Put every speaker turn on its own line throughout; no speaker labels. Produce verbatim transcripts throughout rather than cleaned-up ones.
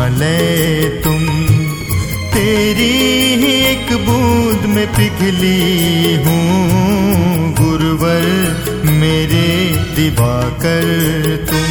हिमालय तुम, तेरी ही एक बूंद में पिघली हूँ गुरुवर मेरे दिवाकर तुम।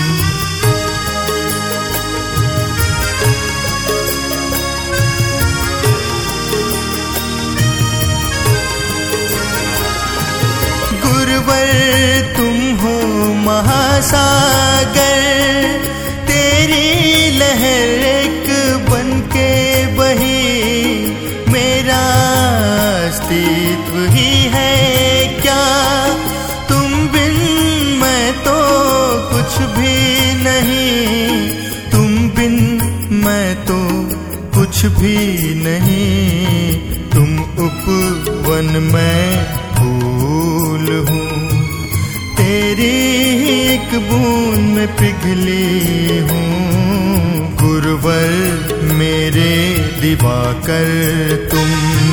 गुरुवर तुम हो महासागर, तेरी लहर एक बनके बही, मेरा अस्तित्व ही है क्या, तुम बिन मैं तो कुछ भी नहीं, तुम बिन मैं तो कुछ भी नहीं, तुम उपवन में फूल हूँ, तेरी एक बूंद में पिघली हूँ गुरुवर मेरे दिवाकर तुम।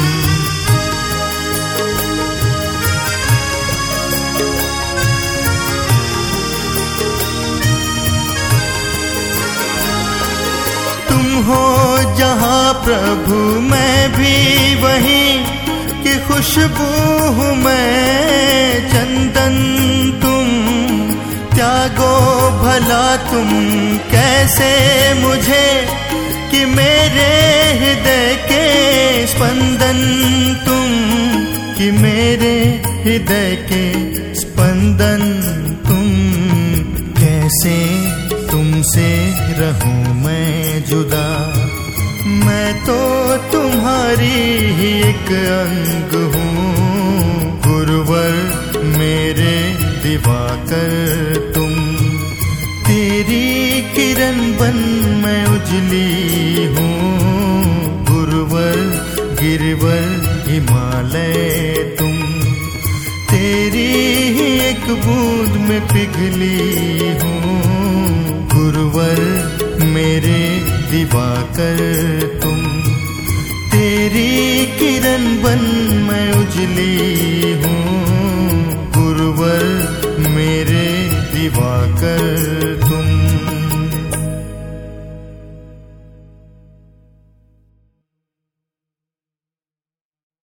तुम हो जहाँ प्रभु मैं भी वहीं, कि खुशबू हूँ मैं चंदन तुम, त्यागो भला तुम कैसे मुझे, कि मेरे हृदय के स्पंदन तुम, कि मेरे हृदय के स्पंदन तुम, कैसे तुमसे रहूं मैं जुदा, मैं तो तुम्हारी ही एक अंग हूँ गुरुवर मेरे दिवाकर तुम, तेरी किरण बन मैं उजली हूँ गुरुवर गिरवर हिमालय तुम, तेरी ही एक बूंद में पिघली हूँ गुरुवर मेरे दिवाकर तुम, तेरी किरण बन मैं उजली हूँ गुरुवर मेरे दिवाकर।